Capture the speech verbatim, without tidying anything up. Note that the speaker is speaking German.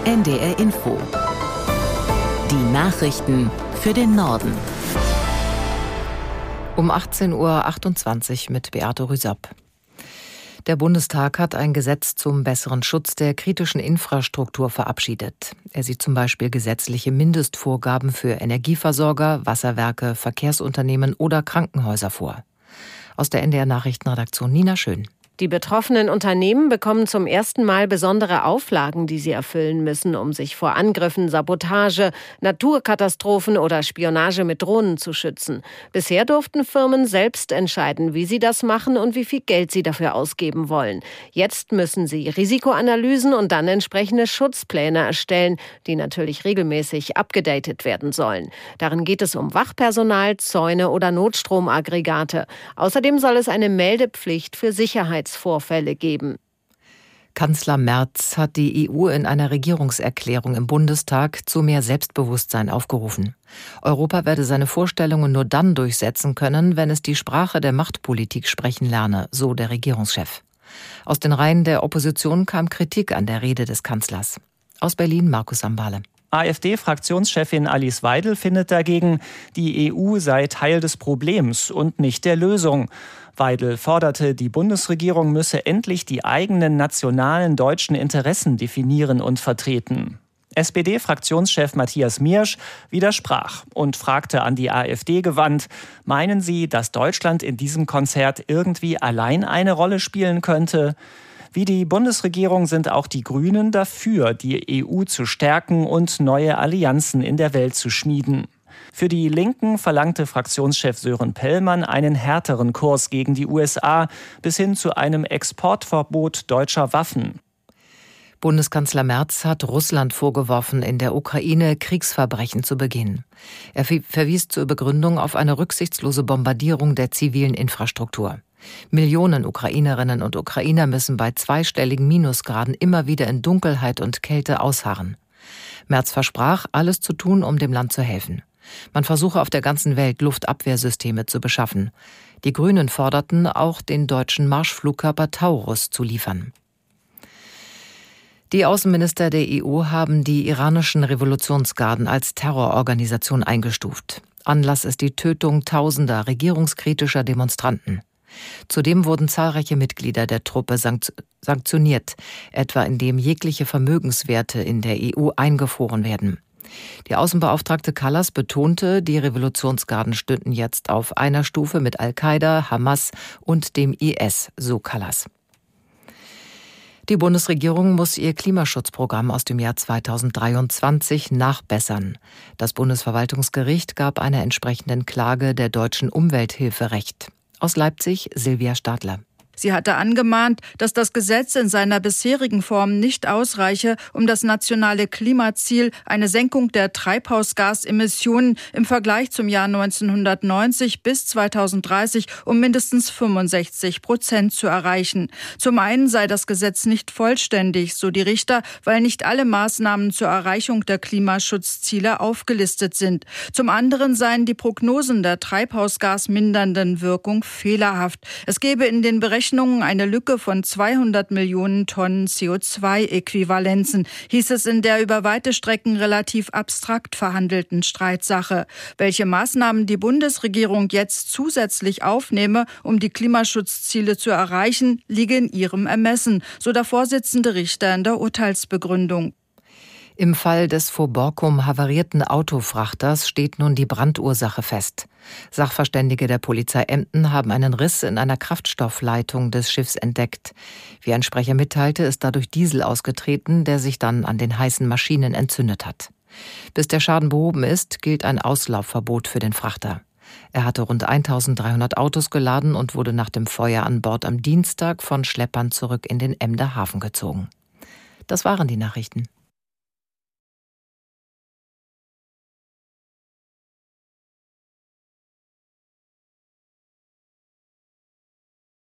N D R Info. Die Nachrichten für den Norden. Um achtzehn Uhr achtundzwanzig mit Beate Rüsapp. Der Bundestag hat ein Gesetz zum besseren Schutz der kritischen Infrastruktur verabschiedet. Er sieht zum Beispiel gesetzliche Mindestvorgaben für Energieversorger, Wasserwerke, Verkehrsunternehmen oder Krankenhäuser vor. Aus der N D R-Nachrichtenredaktion Nina Schön. Die betroffenen Unternehmen bekommen zum ersten Mal besondere Auflagen, die sie erfüllen müssen, um sich vor Angriffen, Sabotage, Naturkatastrophen oder Spionage mit Drohnen zu schützen. Bisher durften Firmen selbst entscheiden, wie sie das machen und wie viel Geld sie dafür ausgeben wollen. Jetzt müssen sie Risikoanalysen und dann entsprechende Schutzpläne erstellen, die natürlich regelmäßig abgedatet werden sollen. Darin geht es um Wachpersonal, Zäune oder Notstromaggregate. Außerdem soll es eine Meldepflicht für Sicherheit Vorfälle geben. Kanzler Merz hat die E U in einer Regierungserklärung im Bundestag zu mehr Selbstbewusstsein aufgerufen. Europa werde seine Vorstellungen nur dann durchsetzen können, wenn es die Sprache der Machtpolitik sprechen lerne, so der Regierungschef. Aus den Reihen der Opposition kam Kritik an der Rede des Kanzlers. Aus Berlin Markus Ambale. AfD-Fraktionschefin Alice Weidel findet dagegen, die E U sei Teil des Problems und nicht der Lösung. Weidel forderte, die Bundesregierung müsse endlich die eigenen nationalen deutschen Interessen definieren und vertreten. S P D-Fraktionschef Matthias Miersch widersprach und fragte an die AfD gewandt, meinen Sie, dass Deutschland in diesem Konzert irgendwie allein eine Rolle spielen könnte? Wie die Bundesregierung sind auch die Grünen dafür, die E U zu stärken und neue Allianzen in der Welt zu schmieden. Für die Linken verlangte Fraktionschef Sören Pellmann einen härteren Kurs gegen die U S A bis hin zu einem Exportverbot deutscher Waffen. Bundeskanzler Merz hat Russland vorgeworfen, in der Ukraine Kriegsverbrechen zu begehen. Er verwies zur Begründung auf eine rücksichtslose Bombardierung der zivilen Infrastruktur. Millionen Ukrainerinnen und Ukrainer müssen bei zweistelligen Minusgraden immer wieder in Dunkelheit und Kälte ausharren. Merz versprach, alles zu tun, um dem Land zu helfen. Man versuche auf der ganzen Welt Luftabwehrsysteme zu beschaffen. Die Grünen forderten, auch den deutschen Marschflugkörper Taurus zu liefern. Die Außenminister der E U haben die iranischen Revolutionsgarden als Terrororganisation eingestuft. Anlass ist die Tötung tausender regierungskritischer Demonstranten. Zudem wurden zahlreiche Mitglieder der Truppe sanktioniert, etwa indem jegliche Vermögenswerte in der E U eingefroren werden. Die Außenbeauftragte Kallas betonte, die Revolutionsgarden stünden jetzt auf einer Stufe mit Al-Qaida, Hamas und dem I S, so Kallas. Die Bundesregierung muss ihr Klimaschutzprogramm aus dem Jahr zweitausenddreiundzwanzig nachbessern. Das Bundesverwaltungsgericht gab einer entsprechenden Klage der Deutschen Umwelthilfe Recht. Aus Leipzig Silvia Stadler. Sie hatte angemahnt, dass das Gesetz in seiner bisherigen Form nicht ausreiche, um das nationale Klimaziel, eine Senkung der Treibhausgasemissionen im Vergleich zum Jahr neunzehnhundertneunzig bis zweitausenddreißig um mindestens fünfundsechzig Prozent zu erreichen. Zum einen sei das Gesetz nicht vollständig, so die Richter, weil nicht alle Maßnahmen zur Erreichung der Klimaschutzziele aufgelistet sind. Zum anderen seien die Prognosen der treibhausgasmindernden Wirkung fehlerhaft. Es gebe in den Berechnungen eine Lücke von zweihundert Millionen Tonnen C O zwei Äquivalenzen, hieß es in der über weite Strecken relativ abstrakt verhandelten Streitsache. Welche Maßnahmen die Bundesregierung jetzt zusätzlich aufnehme, um die Klimaschutzziele zu erreichen, liege in ihrem Ermessen, so der Vorsitzende Richter in der Urteilsbegründung. Im Fall des vor Borkum havarierten Autofrachters steht nun die Brandursache fest. Sachverständige der Polizei Emden haben einen Riss in einer Kraftstoffleitung des Schiffs entdeckt. Wie ein Sprecher mitteilte, ist dadurch Diesel ausgetreten, der sich dann an den heißen Maschinen entzündet hat. Bis der Schaden behoben ist, gilt ein Auslaufverbot für den Frachter. Er hatte rund eintausenddreihundert Autos geladen und wurde nach dem Feuer an Bord am Dienstag von Schleppern zurück in den Emder Hafen gezogen. Das waren die Nachrichten.